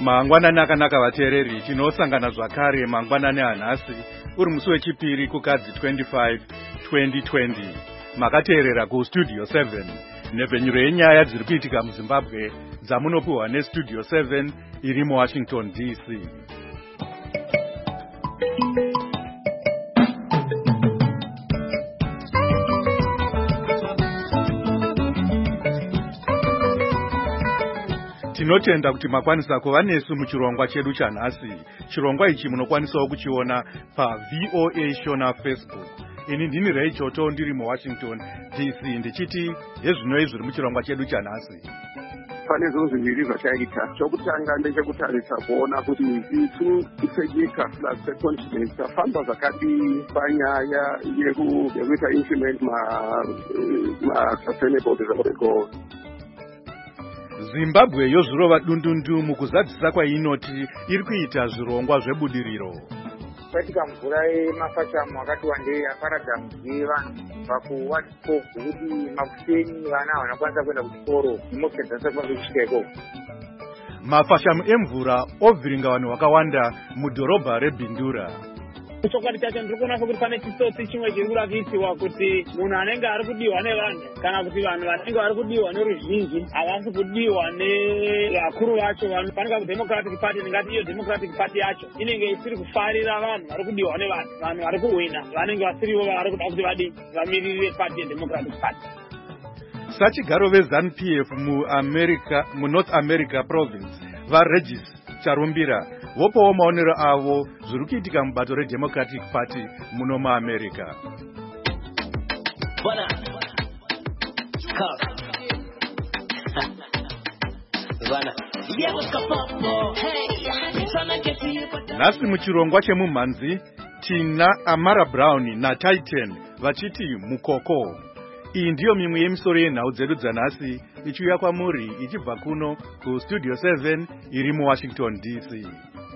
Mangwanani akanaka vateereri, tinosangana zvakare mangwanani anhasi uri musi wechipiri kukadzi 25 2020. Makateerera kustudio 7 nhebvenyuro yenyaya dziri kuitika muZimbabwe dzamunopiwa nestudio 7 iri muWashington DC. Tinotenda kuti makwanisa kuva nesu muchirongwa chedu chanhasi. Chirongwa ichi munokwanisawo kuchiona paVOA Shona Facebook. Ini ndini Ray Choto ndiri muWashington DC ndichiti hezvinoi zviri muchirongwa chedu chanhasi. Pane zvinhu zviviri zvachaita. Chokutanga ndechekutarisa kuona kuti isu senyika secontinent tafamba zvakadii panyaya yekuita implement ma-sustainable development goals. Zimbabwe yozvirova dundundu mukuzadzisa kwainoti iri kuita zvirongwa zvebudiriro. Kwaitika mvura yemafashamu akati wandei aparadza mudzi vanhu pakuwatipo kuti makufeni vana vanokwanisa kuenda kuchikoro imotokari dzasakwanisa kusvika ikoko. Mafashamu emvura obviringa vanhu vakawanda mudhorobha reBindura. Chokwadi chacho ndiri kuona kuti pane chisotsi chimwe chiri kurakidziwa kuti munhu anenge ari kudiwa nevanhu kana kuti vanhu vanenge vari kudiwa neruzhinji havasi kudiwa nevakuru vacho. Vanhu fanira kuDemocratic Party, ndingati iyo Democratic Party yacho inenge isiri kufarira vanhu vari kudiwa nevanhu. Vanhu vari kuhwina vanenge vasirivo vari kuda kuti vamirire party yeDemocratic Party. Sachigaro veZANU-PF muNorth America province vaRegis Charumbira vopawo maonero avo zviri kuitika mubato reDemocratic Party muno muAmerica. Nhasi muchirongwa chemumhanzi tina Amara Brown naTitan vachiti mukoko. Iyi ndiyo mimwe yemisoro yenhau dzedu dzanhasi ichiuya kwamuri ichibva kuno kustudio 7 iri muWashington DC.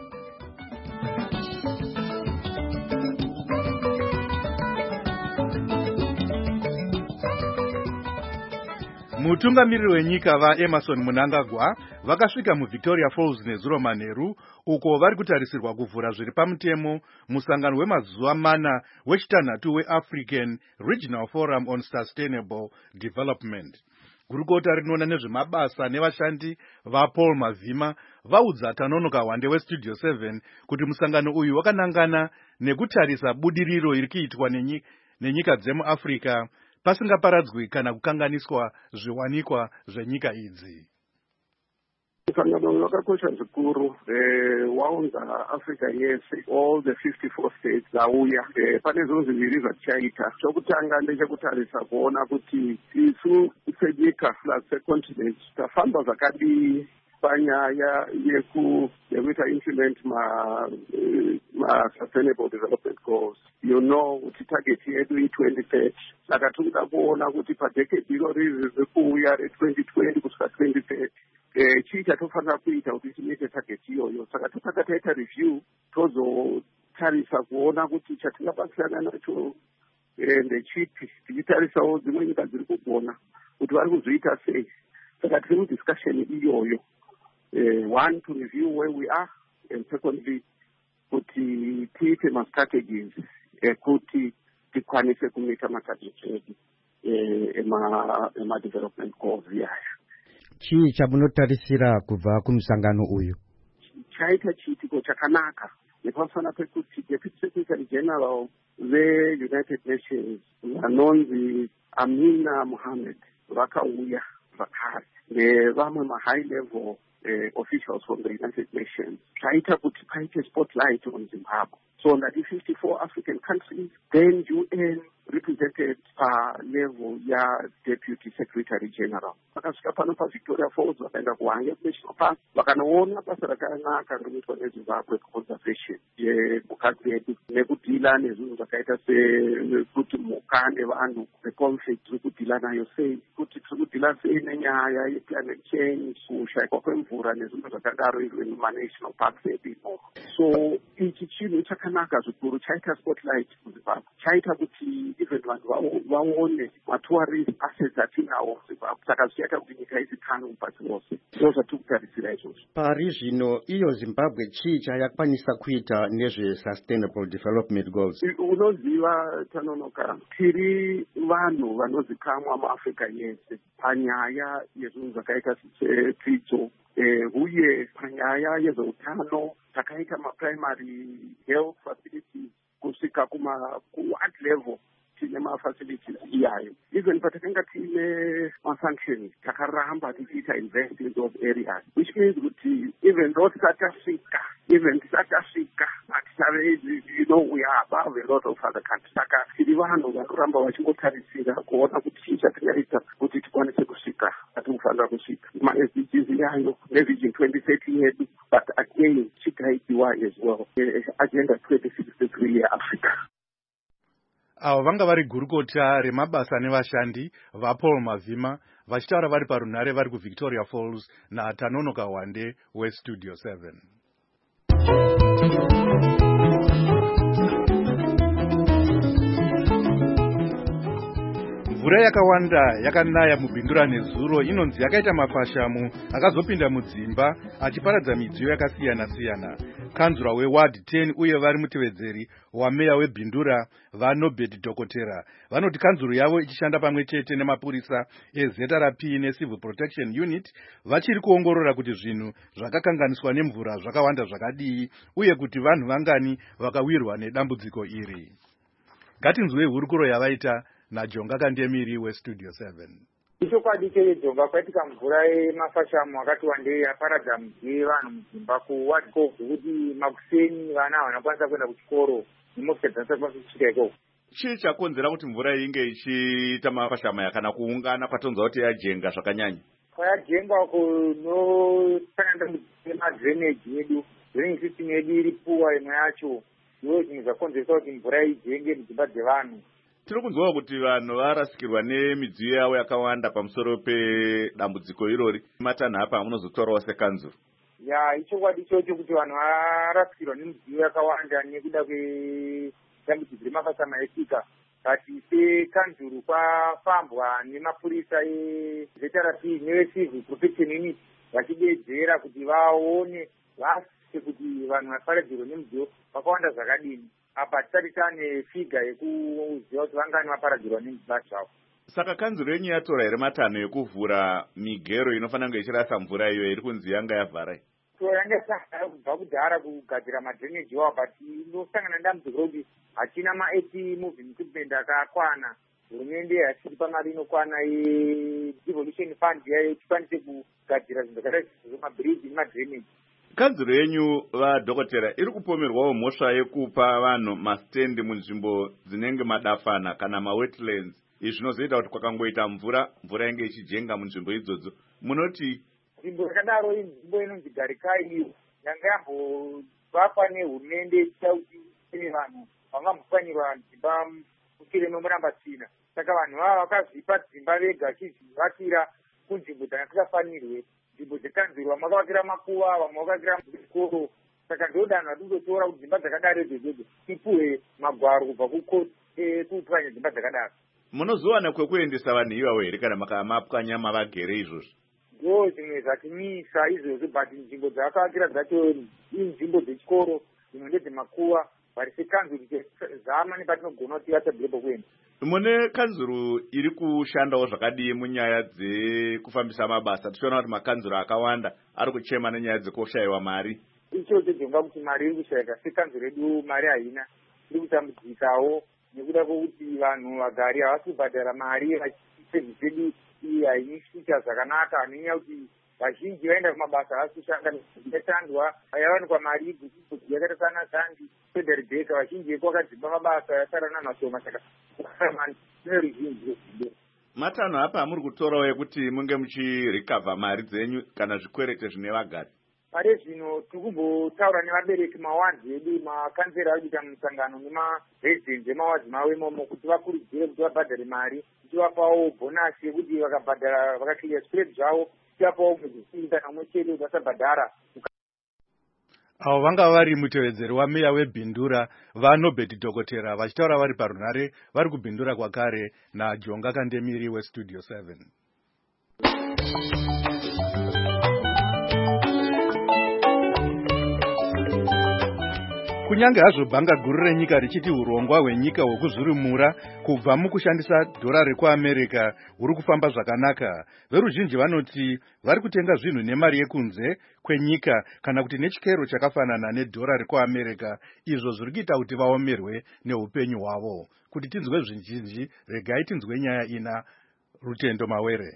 Mutungamiriri wenyika vaEmerson Mnangagwa vakasvika muVictoria Falls nezuro manheru uko vari kutarisirwa kuvhura zviri pamutemo musangano wemazuva 4 wechitanhatu weAfrican Regional Forum on Sustainable Development. Gurukota rinoona nezvemabasa nevashandi vaPaul Mavhima vaudza Tanonoka Wande westudio 7 kuti musangano uyu wakanangana nekutarisa budiriro iri kuitwa nenyika dzemuAfrica pasingaparadzwi kana kukanganiswa zviwanikwa zvenyika idzi. Musangano wakakosha zvikuru waunza Africa yese, all the 54 states dzauya. Pane zvinhu zviviri zvatichaita. Chokutanga ndechekutarisa kuona kuti isu senyika secontinent tafamba zvakadii panyaya yekuita implement ma-sustainable development goals. You know kuti target yedu i-2030. Saka tinoda kuona kuti padecade iro riri rikuuya re-2020 kusvika 2030 chii chatofanira kuita kuti tiite target iyoyo. Saka totanga taita review tozotarisa kuona kuti chatingabatsirana nacho ndechipi, tichitarisawo dzimwe nyika dziri kugona kuti vari kuzviita sei. Saka tiri mudiscussion iyoyo. One, to review where we are, and secondly, kuti tiite ma-strategies kuti tikwanise kumita matargets edu ema-development goals yaya. Chii chamunotarisira kubva kumusangano uyu? Chaita chiitiko chakanaka nepasana pekuti Deputy Secretary General veUnited Nations vanonzi Amina Mohammed vakauya zvakare nevamwe ma-high level officials from the United Nations. Chaita kuti paite spotlight on Zimbabwe. So that the 54 African countries, then UN represented level ya Deputy Secretary General. Vakasvika pano paVictoria Falls vakaenda kuHwange National Park vakanoona basa rakanaka rinoitwa neZimbabwe conservation yemhuka dzedu nekudhila nezvinhu zvakaita sekuti mhuka nevanhu neconflict tiri kudhila nayo sei, kuti tiri kudhila sei nenyaya yeclimate change, kushayikwa kwemvura nezvinhu zvakadaro izvo muma-national parks edu imomo. So ichi chinhu chakanaka zvikuru chaita spotlight muzimbabwe, chaita kuti even vanhu vaone matourist assets atinawo muzimbabwe, saka zvichaita kuti nyika izikanwe mupasi rose. Ndo zvatiri kutarisira izvozvo. Pari zvino iyo Zimbabwe chii chayakwanisa kuita nezve-sustainable development goals? Unoziva Tanonoka, tiri vanhu vanozikamwa muAfrica yese panyaya yezvinhu zvakaita sedzidzo, uye panyaya yezveutano takaita maprimary health facilities kusvika kuward level tine mafacilities iyayo. Even patakanga tine mafunctions takaramba tichiita invest in those areas, which means kuti even though tisachasvika we are above a lot of other countries. Saka tiri vanhu vanoramba vachingotarisira kuona kuti chii chatingaita kuti tikwanise kusvika patinofanira kusvika ma-SDGs yayo nevision 2030 yedu, but again chigaidiwa as well agenda 2063 yeAfrica. Avo vanga vari gurukota remabasa nevashandi vaPaul Mavhima vachitaura vari parunhare vari kuVictoria Falls naTanonoka Wande weStudio 7. Mvura yakawanda yakanaya mubhindura nezuro inonzi yakaita mafashamu akazopinda mudzimba achiparadza midziyo yakasiyana-siyana. Kanzura weWard 10 uye vari mutevedzeri wameya webhindura vaNobert Dhokotera vanoti kanzuro yavo ichishanda pamwe chete nemapurisa eZRP neCivil Protection Unit vachiri kuongorora kuti zvinhu zvakakanganiswa nemvura zvakawanda zvakadii uye kuti vanhu vangani vakawirwa nedambudziko iri. Ngatinzwe hurukuro yavaita naJonga Kandemiri weStudio 7. Ichokwadi cheJonga kwaitika mvura yemafashamu akati wandei yaparadza mudziyo vanhu mudzimba kuWard kuti makuseni vana vanokwanisa kuenda kuchikoro nemotokari dzakwanisa kusvika ikoko. Chii chakonzera kuti mvura inge ichiita mafashamu yakana kuungana kwatonzwa kuti yajenga zvakanyanya? Kwayajenga kunosangana nemadrainage edu, drainage system yedu iri puwa imwe yacho, ndiwo zvinhu zvakonzeresa kuti mvura ijenge mudzimba dzevanhu. Tiri kunzwa kuti vanhu varasikirwa nemidziyo yavo yakawanda pamusoro pedambudziko irori. Matanha apa munozotorawo sekanzuro? Ya, ichokwadi ichocho kuti vanhu varasikirwa nemidziyo yakawanda nekuda kwedambudziko remafashamu etika. Kati sekanzuro kwafambwa nemapurisa eZRP neCivil Protection Unit vachidedzera kuti vaone vasise kuti vanhu vaparadzirwa nemidziyo vakawanda zvakadini. Apa tisati tane figa yekuziva kuti vangani vaparadzirwa nemidziyo zvavo. Saka kanzuro yenyu yatora here matanho ekuvhura migero inofanira kunge ichirasa mvura iyo iri kunzi yanga yavhara? Yanga yasangana kubva kudhara kugadzira madreneji iwawo, but inosangana nedambudziko rokuti hatina ma-80 moving equipment akakwana. Hurumende hasiri pamari inokwana yedevolution fund yayo tikwanise kugadzira zvinhu zvakaita semabridge nemadreneji. Kanzuro yenyu vaDhokotera iri kupomerwawo mhosva yekupa vanhu mastendi munzvimbo dzinenge madafana kana mawetlands. Izvi zvinozoita kuti kwakangoita mvura inge ichijenga munzvimbo idzodzo. Munoti nzvimbo yakadaro inzvimbo inonzi Garikai iyo yanga yambovakwa nehurumende ichita kuti ine vanhu vangambokwanirwa dzimba mushure memurambasina. Saka vanhu vava vakazvipa dzimba vega vachizvivakira kunzvimbo dzakafanirwe. Nzvimbo dzekanzurwa makavakira makuva, vamwe vakavakira zvikoro. Saka ndodanho vatinotora kuti dzimba dzakadaro idzodzo tipuwe magwaro kubva kupwanya dzimba dzakadaro. Munozowana kwekuendesa vanhu ivavo here kana makamapwanya mavagere izvozvo? Ndo zvimwe zvatimisa izvozvo, but nzvimbo dzavakavakira dzacho inzvimbo dzechikoro, dzimwe ndedzemakuva, vari sekanzuru zama nepatinogona kuti vatadhirebo kuenda. Mune kanzuru iri kushandawo zvakadii munyaya dzekufambisa mabasa? Tichiona kuti makanzuru akawanda ari kuchema nenyaya dzekoshayiwa mari. Ichocho Jonga kuti mari iri kushayika. Sekanzuru redu mari haina, iri kutambudzikawo nekuda kwokuti vanhu vagari havasi kubhadhara mari vachisevhisi yedu iyi haisvika zvakanaka, nenyaya kuti vazhinji vaenda kumabasa havasi kushanda netandwa yavanikwa mari igutsi yakaita sana Zandi Federal Bank. Vazhinji kwakadzimba mabasa yasara namashoma, saka neruzhinji. Matanho apa muri kutorawo ekuti munge muchirikavha mari dzenyu kana zvikwerete zvine vagari? Pare zvino tiri kumbotaura nevabereki mawadzi edu, makanzera ari kuita musangano nemaresidhenzi emawadzi mavo imomo kuti vakurudzire kuti vabhadhare mari, tichivapawo bhonasi yekuti vakabhadhara vakakliya zvikwereti zvavo tichivapawo mwedzi kana umwe chete kuti vasabhadhara. avo vanga vari mutevedzeri wameya webhindura vaNobert Dhokotera vachitaura vari parunhare vari kubhindura kwakare naJonga Kandemiri weStudio 7. Kunyange hazvo bhanga guru renyika richiti urongwa hwenyika hwekuzurumura kubva mukushandisa dhora rekuAmerica huri kufamba zvakanaka, veruzhinji vanoti vari kutenga zvinhu nemari yekunze kwenyika kana kuti nechikero chakafanana nedhora rekuAmerica, izvo zviri kuita kuti vaomerwe neupenyu hwavo. Kuti tinzwe zvizhinji, regai tinzwe nyaya ina Rutendo Mawere.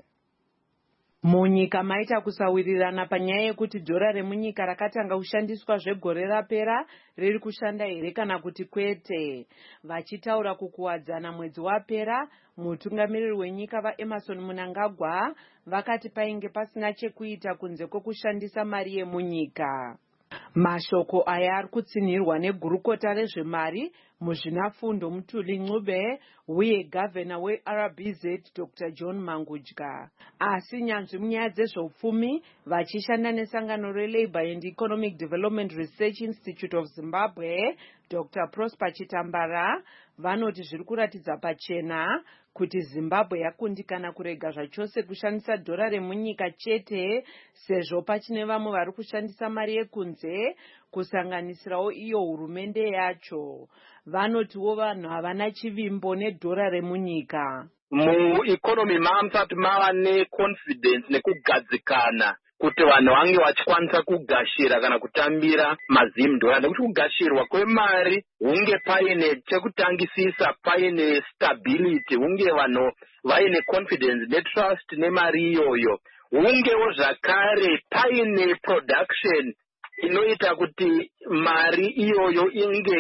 Munyika maita kusawirirana panyaya yekuti dhora remunyika rakatanga kushandiswa zvegore rapera riri kushanda here kana kuti kwete. Vachitaura kukuwadzana mwedzi wapera, mutungamiriri wenyika vaEmmerson Mnangagwa vakati painge pasina chekuita kunze kwekushandisa mari yemunyika. Mashoko aya ari kutsinhirwa negurukota rezvemari muzvinafundo Mutuli Ncube uye gavhena weRBZ Dr. John Mangudya. Asi nyanzvi munyaya dzezveupfumi vachishanda nesangano reLabour and Economic Development Research Institute of Zimbabwe Dr. Prosper Chitambara vanoti zviri kuratidza pachena kuti Zimbabwe yakundikana kurega zvachose kushandisa dhora remunyika chete, sezvo pachine vamwe vari kushandisa mari yekunze kusanganisirawo iyo hurumende yacho. Vanotiwo vanhu havana chivimbo nedhora remunyika. Mueconomy mamusati mava neconfidence nekugadzikana kuti vanhu vange vachikwanisa kugashira kana kutambira mazimdora, nekuti kugashirwa kwemari hunge paine chekutangisisa, paine stability, hunge vanhu vaine confidence netrust nemari iyoyo, hungewo zvakare paine production inoita kuti mari iyoyo inge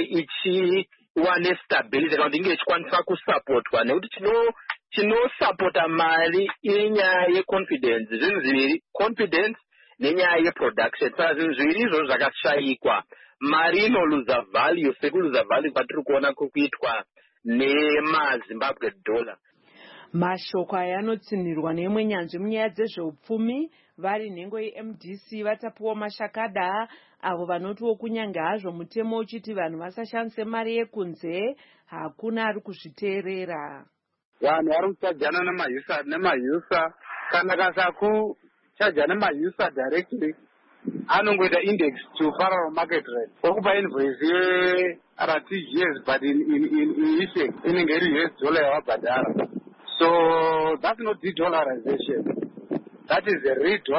ichiwa nestability kana kuti inge ichikwanisa kusupportwa, nekuti chinosapota mari inyaya yeconfidence. Zvinhu zviviri, confidence nenyaya yeproduction. Saka zvinhu zviviri izvo zvakashayikwa, mari inoluza value sekuluza value kwatiri kuona kuitwa nemaZimbabwe dollar. Mashoko aya anotsinhirwa neimwe nyanzvi munyaya dzezveupfumi vari nhengo yeMDC Vatapuwa Mashakada, avo vanotiwo kunyange hazvo mutemo uchiti vanhu vasashandise mari yekunze, hakuna ari kuzviteerera. Vanhu vari kuchajana nemayusa kana kasakuchaja nemayusa directly anongoita index to parallel market rate okupa invoice yeRTGS but in effect inenge iri US dollar yawabhadhara. So that's not de-dollarization, that is a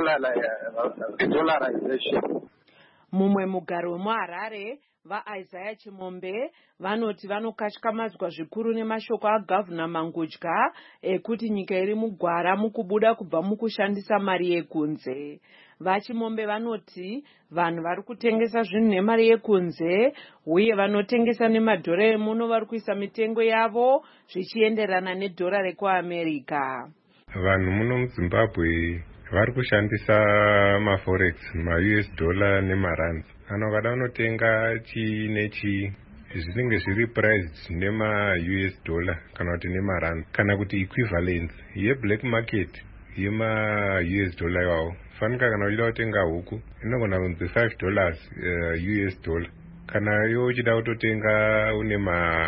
re-dollarization. Mumwe mugaro wemuHarare vaIsaiah Chimombe vanoti vanokashkamadzwa zvikuru nemashoko agavhuna Mangudya ekuti nyika iri mugwara mukubuda kubva mukushandisa mari yekunze. VaChimombe vanoti vanhu vari kutengesa zvinhu nemari yekunze uye vanotengesa nemadhora emuno vari kuisa mitengo yavo zvichienderana nedhora rekuAmerica. Vanhu muno muZimbabwe vari kushandisa maforex, maUS dollar nemarand. Kana ukada unotenga chi nechi zvinenge zviri priced nemaUS dollar kana kuti nemarand, kana kuti equivalence yeblack market yemaUS dollar iwawo. Fanika kana uchida kutenga huku inogona kunzi $5 US dollar. Kana iwe uchida kutotenga une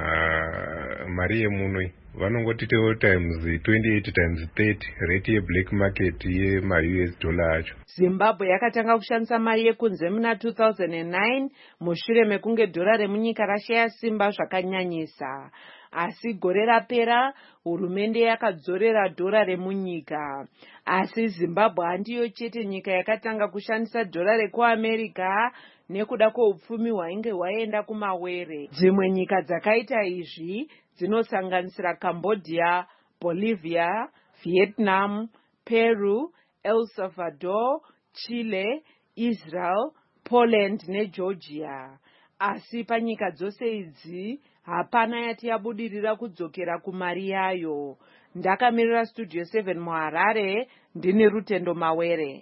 mari yemuno vanongotitewo times 28 times 30 rate yeblack market yemaUS dollar acho. Zimbabwe yakatanga kushandisa mari yekunze muna 2009 mushure mekunge dhora remunyika rashaya simba zvakanyanyisa. Asi gore rapera hurumende yakadzorera dhora remunyika. Asi Zimbabwe handiyo chete nyika yakatanga kushandisa dhora rekuAmerica nekuda kweupfumi hwainge hwaenda kumawere. Dzimwe nyika dzakaita izvi dzinosanganisira Cambodia, Bolivia, Vietnam, Peru, El Salvador, Chile, Israel, Poland neGeorgia. Asi panyika dzose idzi hapana yati yabudirira kudzokera kumari yayo. Ndakamirira Studio 7 muHarare, ndini Rutendo Mawere.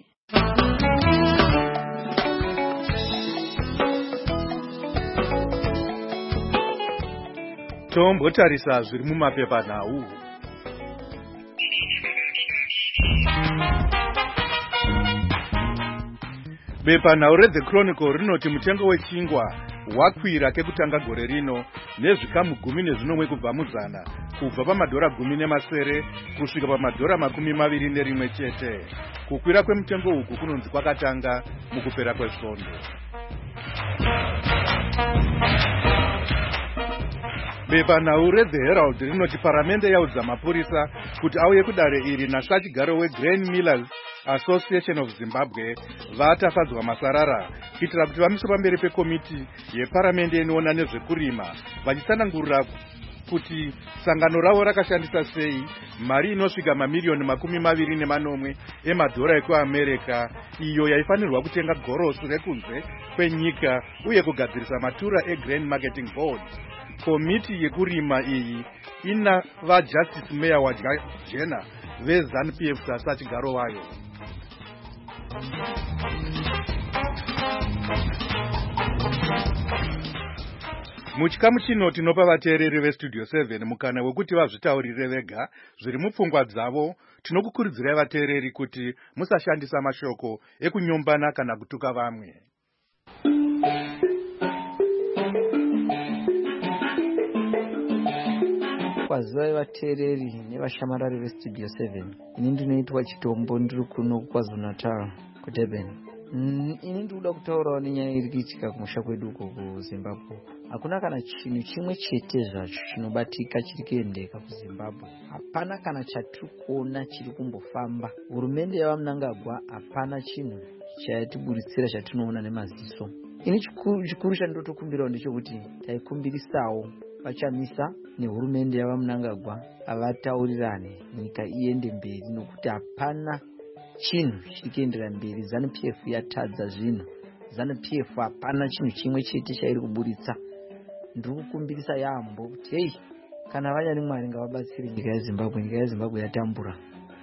Tombotarisa zviri mumapepa nhau. Bepanhau reThe Chronicle rinoti mutengo wechingwa wakwira kekutanga gore rino nezvikamu 10 kubva muzana, kubva pamadhora 10 kusvika pamadhora 21 chete. Kukwira kwemutengo uku kunonzi kwakatanga mukupera kwesvondo. Bepanhau reThe Herald rinoti paramende yaudza mapurisa kuti auye kudare iri nasachigaro weGrain Millers Association of Zimbabwe vatafadzwa masarara kuitira kuti vamiswe pamberi pekomiti yeparamende inoona nezvekurima vachitsanangurira kuti sangano ravo rakashandisa sei mari inosvika mamiliyoni 24 emadhora ekuAmerica iyo yaifanirwa kutenga gorosi rekunze kwenyika uye kugadzirisa matura eGrain Marketing Board. Komiti yekurima iyi ina vaJustice Mayor waJena veZANU-PF sachigaro wayo. Muchikamu chino tinopa vateereri veStudio 7 mukana wekuti vazvitaurire vega zviri mupfungwa dzavo. Tinokukurudzirai vateereri kuti musashandisa mashoko ekunyombana kana kutuka vamwe. Kwazivai vateereri nevashamarari veStudio 7. Ini ndinoitwa Chitombo, ndiri kuno kuKwaZulu-Natal kuDurban. Ini ndikuda kutaurawo nenyaya iri kuitika kumusha kwedu uko kuZimbabwe. Hakuna kana chinhu chimwe chete zvacho chinobatika chiri kuendeka kuZimbabwe. Hapana kana chatiri kuona chiri kumbofamba. Hurumende yavaMnangagwa hapana chinhu chayatiburitsira chatinoona nemaziso. Ini chikuru chandotokumbirawo ndechekuti taikumbirisawo vachamisa nehurumende yavaMnangagwa avataurirane nyika iende mberi, nokuti hapana chinhu chiri kuendera mberi. ZANU-PF yatadza zvinhu. ZANU-PF hapana chinhu chimwe chete chairi kuburitsa. Ndiri kukumbirisa yaambo kuti hei, kana vanyari Mwari ngavabatsire nyika yeZimbabwe. Nyika yeZimbabwe yatambura,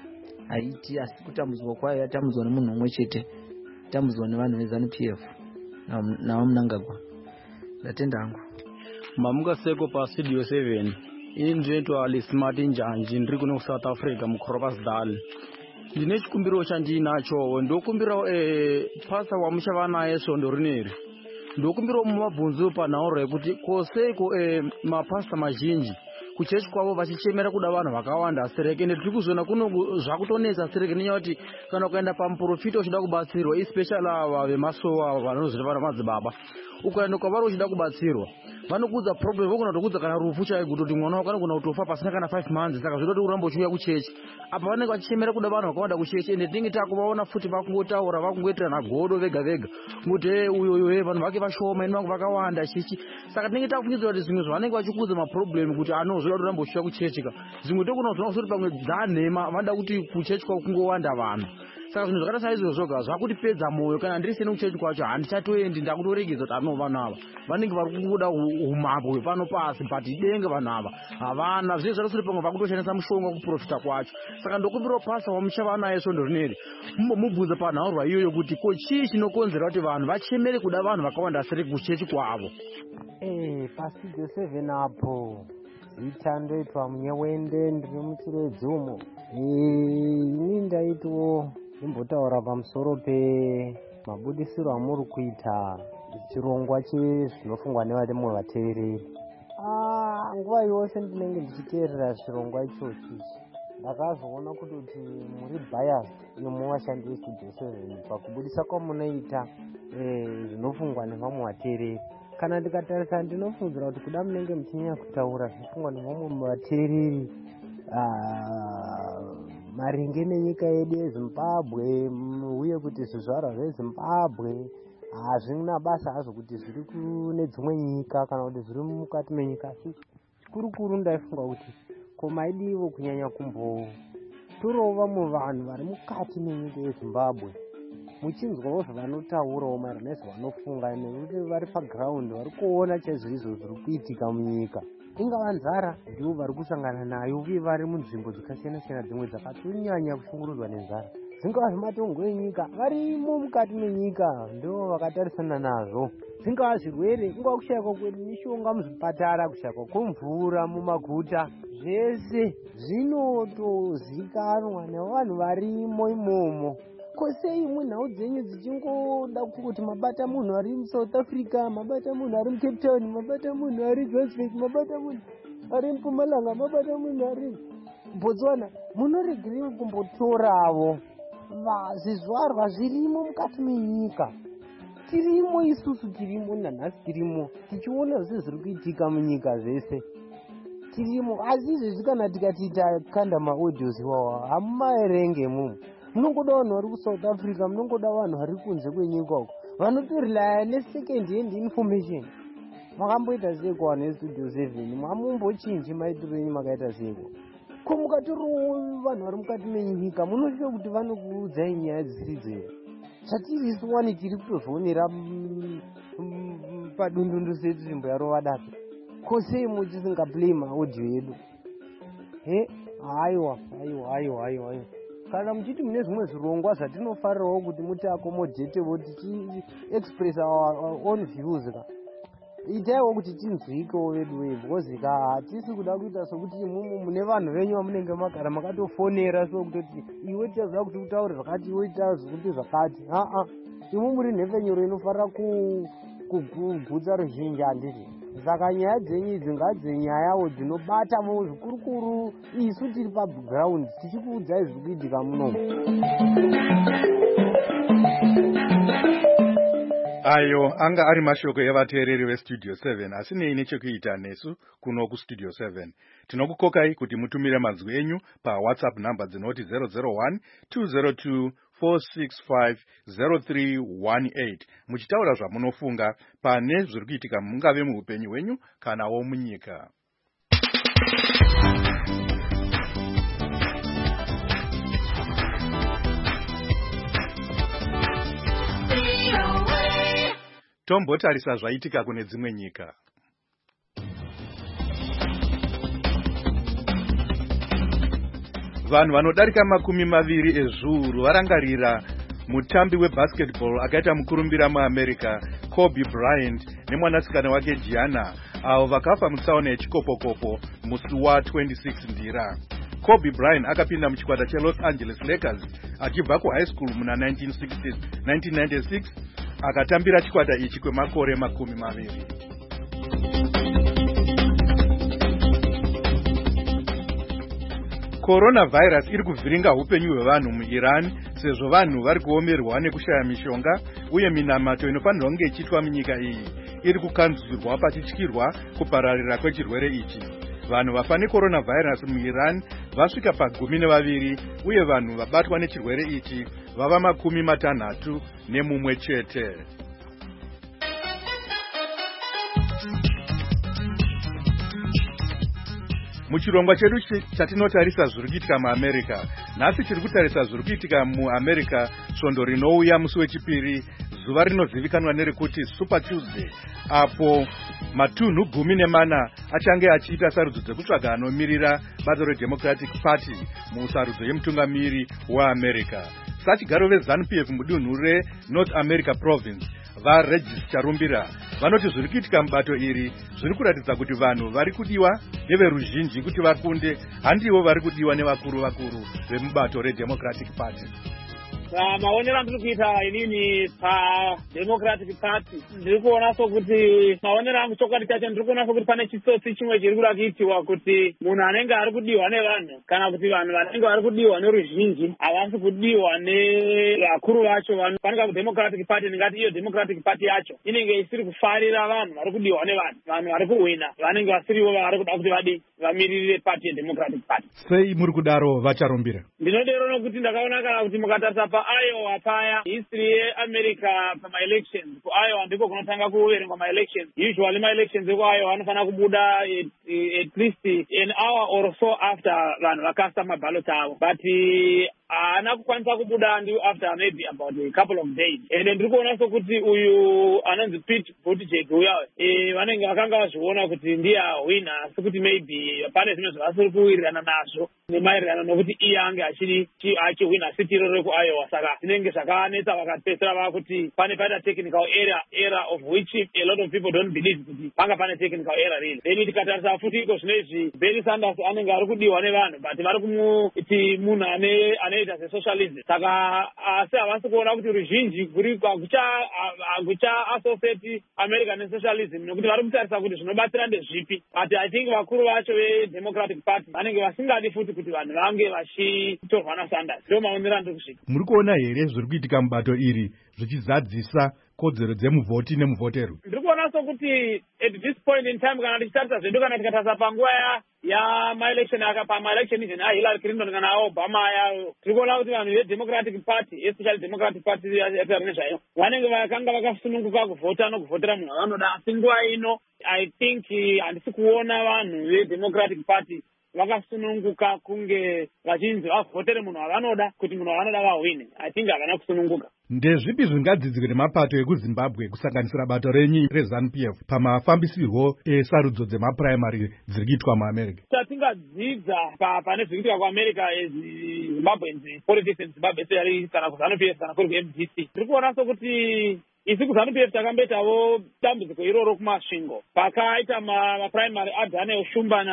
haiti asi kutambudzwa kwayo yatambudzwa nemunhu umwe chete, yatambudzwa nevanhu veZANU-PF navaMnangagwa. Ndatenda hangu. Mamungaseko paStudio 7. Ini ndinoitwa Lismart Njanji, ndiri kuno kuSouth Africa muKrokersdal. Ndine chikumbiro chandinacho, ndokumbirawo pastor wamuchava naye svondo rineri. Ndokumbirawo mumabvunzo panhau yekuti koseiko mapasta mazhinji kuchechi kwavo vachichemera kuda vanhu vakawanda sereke. Ende tiri kuzoona kuno zvakutonetsa sereke nenyaya kuti kana ukaenda pamuprofita uchida kubatsirwa, especially ava vemasowa vanozvita vana madzibaba, ukaenda kwavari uchida kubatsirwa vanokudza problem, vogona kutokudza kana rufu chaiko kuti mwana wako anogona kutofa pasina kana 5 months. Saka zvinoda kuti urambe uchiuya kuchechi. Apa vanenge vachichemera kuda vanhu vakawanda kuchechi. Ende tinenge takuvaona futi vakungotaura vakungoitirana godo vega vega kuti uyo vanhu vake vashoma, eni vangu vakawanda chichi. Saka tinenge tafungidzira kuti zvimwe zvavanenge vachikudza maproblem kuti zvoda kuti urambe uchiuya kuchechi. Zvimwe tokuona kuti pamwe dzanhema vanoda kuti kuchechi kwavo kungowanda vanhu. Saka zvinhu zvakaita saizvozvo zvoga zvakutipedza mwoyo. Kana ndiri seni kuchechi kwacho handichatoendi, ndakutoregedza kuti vanhu ava vanenge vari kungoda umambo hwepano pasi, but denge vanhu ava havana. Zvinenge zvakasuri pamwe vakutoshandisa mushonga kuprofita kwacho. Saka ndokumbirawo pasta wamuchava naye svondo rineri mubvunze panhau iyoyo kuti ko chii chinokonzera kuti vanhu vachemere kuda vanhu vakawanda seri kuchechi kwavo. paStudio 7 apo zita ndoitwa Munyewende, ndiri muChiredzumo. Ini ndaitwo imbotaura pamusoro pemabudisiro amuri kuita chirongwa chezvinofungwa nevamwe vateereri. Nguva yose ndinenge ndichiteerera chirongwa ichochi ndakazoona kuti muri biased imi vashandi veStudio 7 pakubudisa kwamunoita zvinofungwa nevamwe vateereri. Kana ndikatarisa ndinofungira kuti kuda munenge muchinyanya kutaura zvinofungwa nevamwe vateereri maringe nenyika yedu yeZimbabwe, uye kuti zvizvarwa zveZimbabwe hazvina basa hazvo kuti zviri kune dzimwe nyika kana kuti zviri mukati menyika. Kurukuru ndaifunga kuti ko maidiwo kunyanya kumbotorawo vamwe vanhu vari mukati menyika yeZimbabwe muchinzwawo zvavanotaurawo maererano nezvavanofunga, nekuti vari paground vari kuona chaizvo zviri kuitika munyika. Ingava nzara ndivo vari kusangana nayo, uye vari munzvimbo dzakasiyana siyana, dzimwe dzakatonyanya kushungurudzwa nenzara. Zvingava zvematongo enyika varimo mukati menyika, ndivo vakatarisana nazvo. Zvingava zvirwere, ingava kushayikwa kwemishonga muzvipatara, kushayikwa kwemvura mumaguta, zvese zvinotozikanwa nevanhu varimo imomo. Kosei munhau dzenyu dzichingoda kuti mabata munhu ari muSouth Africa, mabata munhu ari muCape Town, mabata munhu ari Johannesburg, mabata munhu ari muMpumalanga, mabata munhu ari Botswana. Munoregerei kumbotorawo zvizvarwa zvirimo mukati menyika? Tirimo isusu, tirimo nanhasi, tirimo tichiona zviri kuitika munyika zvese, tirimo. Asi izvezvi kana tikati takanda maaudios iwawa hamumaerenge mumu, munongoda vanhu vari kuSouth Africa, munongoda vanhu vari kunze kwenyika uko vanotorilaya nesecond hand information. Makamboita seiko vanhu veStudio 7? Mamumbochinji maitiro enyu makaita seiko? Ko mukatoriwo vanhu vari mukati menyika munosvika kuti vanokuudzai nyaya dzisiri dzero. Chatiri isuwani tiri kutozvionera padundundu setu nzvimbo yarova dake. Kosei muchisingaplay maaudio edu? Aiwa. Kana muchiti mune zvimwe zvirongwa zvatinofarirawo kuti mutiakomodetewo tichi-express our own views ka, itaiwo kuti tinzwikewo vedu wedu, because hatisi kuda kuita sokuti imumu mune vanhu venyu vamunenge magara makatofonera sokutoti iwe tichaziva kuti utaure zvakati, iwe tichaziva kuti zvakati. Imu muri nhefenyuro inofarira kugutsa ruzhinji, handiti? Saka nyaya dzenyu idzi ngadzenyaya dzinobatawo zvikurukuru. Isu tiri paground tichikuudzai zviri kuitika munomu. Ayo anga ari mashoko evateereri veStudio 7 asinei nechekuita nesu kuno kuStudio 7. Tinokukokai kuti mutumire mazwi enyu paWhatsApp namba dzinoti 001 202 465 0318 muchitaura zvamunofunga pane zviri kuitika mungave muupenyu hwenyu kanawo munyika. Tombotarisa zvaitika kune dzimwe nyika. Vanhu vanodarika 20 ezviuru varangarira mutambi webasketball akaita mukurumbira muAmerica Kobe Bryant nemwanasikana wake Gianna, avo vakafa mutsaona yechikopokopo musi wa26 Ndira. Kobe Bryant akapinda muchikwata cheLos Angeles Lakers achibva kuhigh school muna 1996 akatambira chikwata ichi kwemakore 20. Coronavirus iri kuvhiringa upenyu hwevanhu muIran sezvo vanhu vari kuomerwa nekushaya mishonga uye minamato inofanirwa kunge ichiitwa munyika iyi iri kukanzurwa pachityirwa kupararira kwechirwere ichi. Vanhu vafa necoronavirus muIran vasvika pa12 uye vanhu vabatwa nechirwere ichi vava 61 chete. Muchirongwa chedu chatinotarisa zviri kuitika muAmerica, nhasi tiri kutarisa zviri kuitika muAmerica svondo rinouya musi wechipiri, zuva rinozivikanwa nerekuti Super Tuesday, apo matunhu 14 achange achiita sarudzo dzekutsvaga anomirira bato reDemocratic Party musarudzo yemutungamiri weAmerica. Sachigaro veZANU-PF mudunhu reNorth America Province vaRegis Charumbira vanoti zviri kuitika mubato iri zviri kuratidza kuti vanhu vari kudiwa neveruzhinji kuti vakunde, handivo vari kudiwa nevakuru vemubato reDemocratic Party. Maonero andiri kuita inini paDemocratic Party ndiri kuona sokuti maonero angu chokwadi chacho ndiri kuona sokuti pane chitsotsi chimwe chiri kuda kuitiwa kuti munhu anenge ari kudiwa nevanhu kana kuti vanhu vanenge vari kudiwa neruzhinji havasi kudiwa nevakuru vacho. Vanhu kuDemocratic Party ndingati iyo Democratic Party yacho inenge isiri kufarira vanhu vari kudiwa nevanhu, vanhu vari kuhwina vanenge vasirivo vari kuda kuti vamirire party yeDemocratic Party. Sei muri kudaro vaCharumbira? Ndinodero nokuti ndakaona kana kuti mukatarisa paIowa paya history yeAmerica pamaelections, kuIowa ndiko kunotanga kuverengwa maelections. Usually maelections ekuIowa anofanira kubuda at least an hour or so after vanhu vakasta maballot avo, but haana kukwanisa kubuda ndiwo after maybe about a couple of days. Ende ndiri kuona sokuti uyu anonzi Pete Buttigieg uya vanenge vakanga vazviona kuti ndiye ahwina, asi kuti maybe pane zvimwe zvavasiri kuwirirana nazvo nemaererano nokuti iye ange achihwina sitiro rekuIowa. Saka zvinenge zvakanetsa vakapedzisira vava kuti pane paita technical error of which a lot of people don't believe kuti panga pane technical error really. Then tikatarisa futi iko zvinezvi Bernie Sanders anenge ari kudiwa nevanhu but vari kumuti munhu ane vanoita sesocialism. Saka asi havasi kuona kuti ruzhinji hakucha associate America nesocialism nekuti vari kutarisa kuti zvinobatsira ndezvipi. But I think vakuru vacho veDemocratic Party vanenge vasingadi futi kuti vanhu vange vachitorwa naSanders. Ndio maonero andiri kusvika. Muri kuona here zviri kuitika mubato iri zvichizadzisa kodzero dzemuvhoti nemuvhoteru? Ndiri kuona sokuti at this point in time kana tichitarisa zvedu kana tikatarisa panguva yamaelection pamaelection even aHillary Clinton kana aObama ayayo, tiri kuona kuti vanhu veDemocratic Party especially Democratic Party yaPR nezvayo vanenge vakanga vakasununguka kuvhota nokuvhotera munhu avanoda. Asi nguva ino I think handisi kuona vanhu veDemocratic Party vakasununguka kunge vachinzi vavhotere munhu avanoda kuti munhu avanoda vahwine. I think havana kusununguka. Ndezvipi zvingadzidzikwe nemapato ekuZimbabwe kusanganisira bato renyu reZANU-PF pamafambisirwo esarudzo dzemapuraimari dziri kuitwa muAmerica? Tatingadzidza pane zviri kuitika kuAmerica eZimbabweans politics eZimbabwe seyari kana kuZANU-PF kana kuri kuMDC. Ndiri kuona sokuti isi kuZANU-PF takamboitawo dambudziko iroro kumasvingo pakaita mapuraimari aDaniel Shumba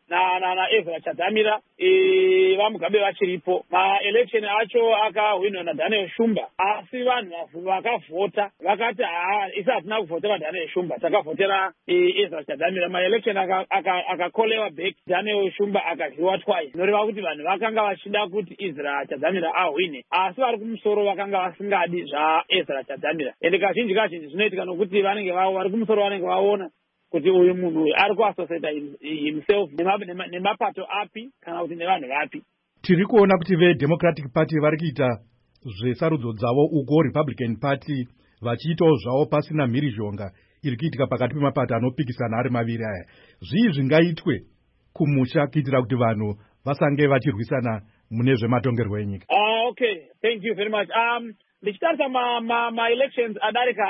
naEzra Chadamira vamugabe vachiripo. Maelection acho akahwinwa naDaniel Shumba, asi vanhu vakavhota vakati isi hatina kuvhotera Daniel Shumba, takavhotera Ezra Chadamira. Maelection akakolewa back, Daniel Shumba akaryiwa twice. Zvinoreva kuti vanhu vakanga vachida kuti Ezra Chadamira ahwine, asi vari kumusoro vakanga vasingadi zvaEzra Chadamira. Ende kazhinji zvinoitika nokuti vanenge vari kumusoro vanenge vaona kuti uyu munhu ari kuassociata himself nemapato api kana kuti nevanhu vapi. Tiri kuona kuti veDemocratic Party vari kuita zvesarudzo dzavo uko Republican Party vachiitawo zvavo pasina mhirizhonga iri kuitika pakati pemapato anopikisana ari maviri aya. Zvii zvingaitwe kumusha kuitira kuti vanhu vasange vachirwisana mune zvematongerwo enyika? Okay, thank you very much. Ndichitarisa ma-elections adarika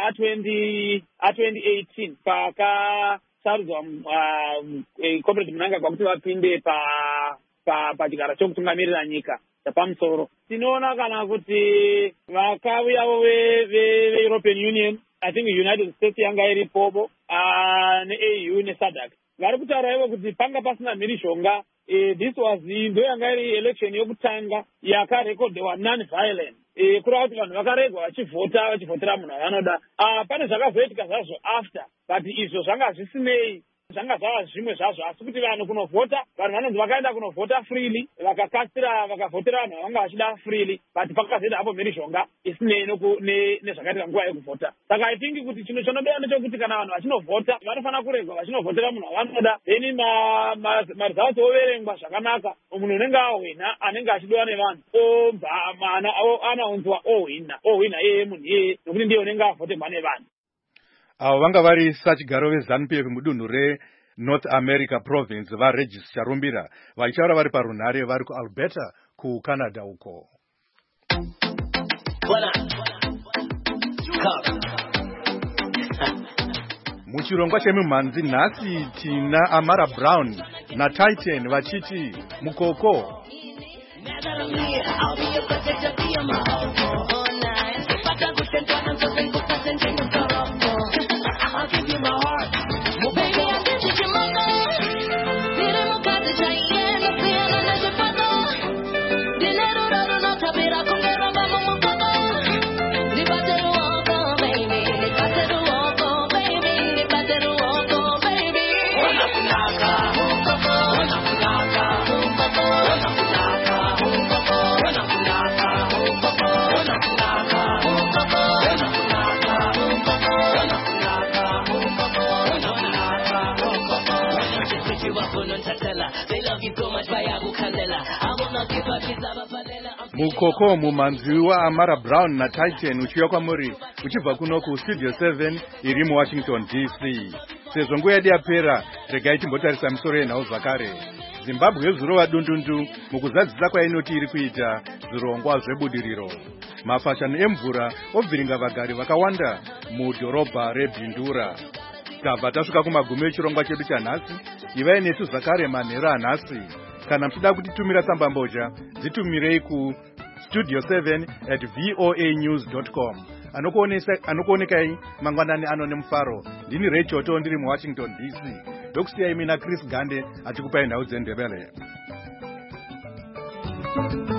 a2018 pakasarudzwa Comrade Mnangagwa kuti vapinde pachigaro chokutungamirira nyika chapamusoro. Tinoona kana kuti vakauyawo veEuropean Union, I think United States yanga iripopo neAU neSADC, vari kutaura ivo kuti panga pasina mhirizhonga. This was ndo yanga iri election yokutanga yakarekodhewa non-violent. Kureva kuti vanhu vakaregwa vachivhotera munhu avanoda. Pane zvakazoitika zvazvo after, but izvo zvanga zvisinei, zvanga zvava zvimwe zvazvo, asi kuti vanhu kunovhota, vanhu vanonzi vakaenda kunovhota freely, vakavhotera vanhu vanga vachida freely, but pakazoita hapo mhirizhonga isinei nezvakaitika nguva yekuvhota. Saka I think kuti chinhu chinodiwa ndechekuti kana vanhu vachinovhota vanofanira kuregwa vachinovhotera munhu avanoda, then maresults overengwa zvakanaka, munhu unenge ahwina anenge achidiwa nevanhu anaunzwa ohwina iyeye munhu iyeye, nokuti ndiye unenge avhoterwa nevanhu. Avo vanga vari sachigaro veZANU-PF mudunhu reNorth America Province vaRegis Charumbira vachitaura vari parunhare vari kuAlberta kuCanada uko. Muchirongwa chemimhanzi nhasi tina Amara Brown naTitan vachiti mukoko. Mukoko mumhanzi waAmara Brown naTitan uchiuya kwamuri uchibva kuno kuStudio 7 iri muWashington DC. Sezvo nguva yedu yapera, regai timbotarisa misoro yenhau zvakare. Zimbabwe yozorova dundundu mukuzadzisa kwainoti iri kuita zvirongwa zvebudiriro. Mafashani emvura obviringa vagari vakawanda mudhorobha reBhindura. Tabva tasvika kumagumi echirongwa chedu chanhasi. Ivai nesu zvakare manhero anhasi. Kana mchida kutitumira tsambambozha, dzitumirei ku studio7@voanews.com. Anokuonekai mangwanani ano nemufaro. Ndini Ray Choto ndiri muWashington DC. Ndokusiyai mina Chris Gande atikupai nhau dzeNdebele.